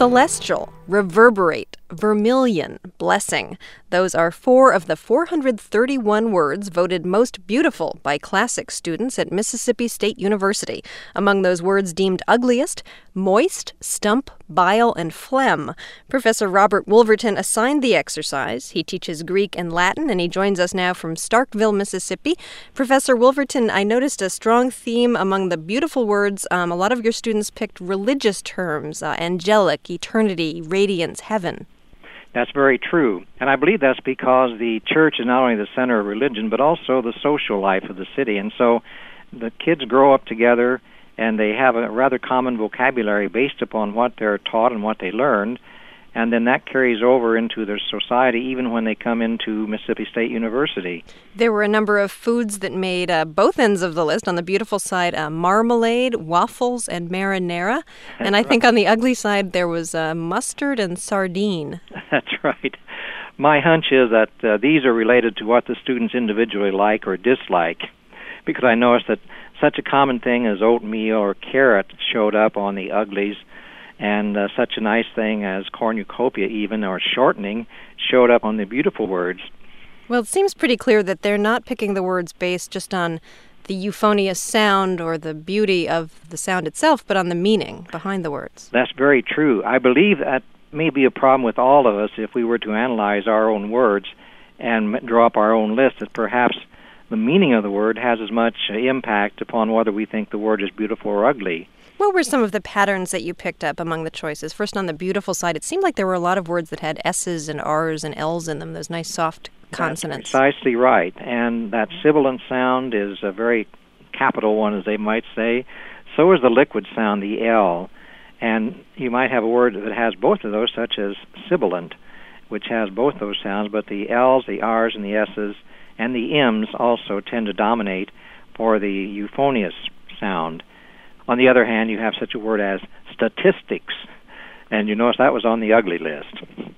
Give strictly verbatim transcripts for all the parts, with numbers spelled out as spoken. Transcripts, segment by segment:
Celestial, reverberate, vermilion, blessing. Those are four of the four hundred thirty-one words voted most beautiful by classics students at Mississippi State University. Among those words deemed ugliest, moist, stump, bile, and phlegm. Professor Robert Wolverton assigned the exercise. He teaches Greek and Latin, and he joins us now from Starkville, Mississippi. Professor Wolverton, I noticed a strong theme among the beautiful words. Um, a lot of your students picked religious terms, uh, angelic, eternity, radiance, heaven. That's very true. And I believe that's because the church is not only the center of religion, but also the social life of the city. And so the kids grow up together, and they have a rather common vocabulary based upon what they're taught and what they learned. And then that carries over into their society even when they come into Mississippi State University. There were a number of foods that made uh, both ends of the list. On the beautiful side, uh, marmalade, waffles, and marinara. And I right. think on the ugly side, there was uh, mustard and sardine. That's right. My hunch is that uh, these are related to what the students individually like or dislike, because I noticed that such a common thing as oatmeal or carrot showed up on the uglies, and uh, such a nice thing as cornucopia even, or shortening, showed up on the beautiful words. Well, it seems pretty clear that they're not picking the words based just on the euphonious sound or the beauty of the sound itself, but on the meaning behind the words. That's very true. I believe that may be a problem with all of us if we were to analyze our own words and draw up our own list, that perhaps the meaning of the word has as much impact upon whether we think the word is beautiful or ugly. What were some of the patterns that you picked up among the choices? First, on the beautiful side, it seemed like there were a lot of words that had S's and R's and L's in them, those nice soft consonants. That's precisely right. And that sibilant sound is a very capital one, as they might say. So is the liquid sound, the L. And you might have a word that has both of those, such as sibilant, which has both those sounds, but the L's, the R's, and the S's, and the M's also tend to dominate for the euphonious sound. On the other hand, you have such a word as statistics, and you notice that was on the ugly list.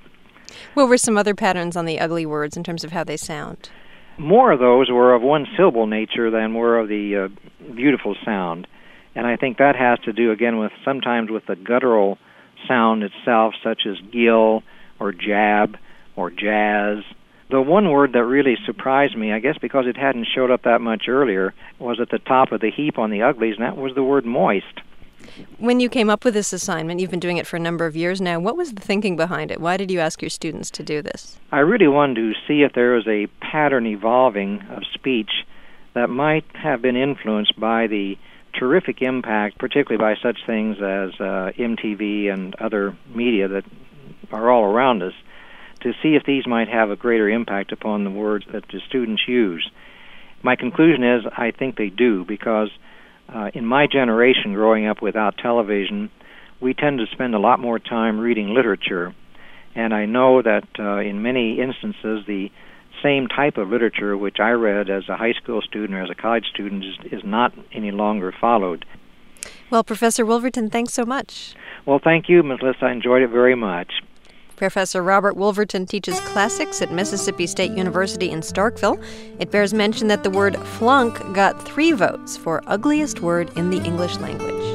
What were some other patterns on the ugly words in terms of how they sound? More of those were of one-syllable nature than were of the uh, beautiful sound, and I think that has to do, again, with sometimes with the guttural sound itself, such as gill or jab or jazz. The one word that really surprised me, I guess because it hadn't showed up that much earlier, was at the top of the heap on the uglies, and that was the word moist. When you came up with this assignment, you've been doing it for a number of years now, what was the thinking behind it? Why did you ask your students to do this? I really wanted to see if there was a pattern evolving of speech that might have been influenced by the terrific impact, particularly by such things as uh, M T V and other media that are all around us, to see if these might have a greater impact upon the words that the students use. My conclusion is I think they do, because uh, in my generation growing up without television, we tend to spend a lot more time reading literature. And I know that uh, in many instances the same type of literature which I read as a high school student or as a college student is, is not any longer followed. Well, Professor Wolverton, thanks so much. Well, thank you, Miz Liss. I enjoyed it very much. Professor Robert Wolverton teaches classics at Mississippi State University in Starkville. It bears mention that the word flunk got three votes for ugliest word in the English language.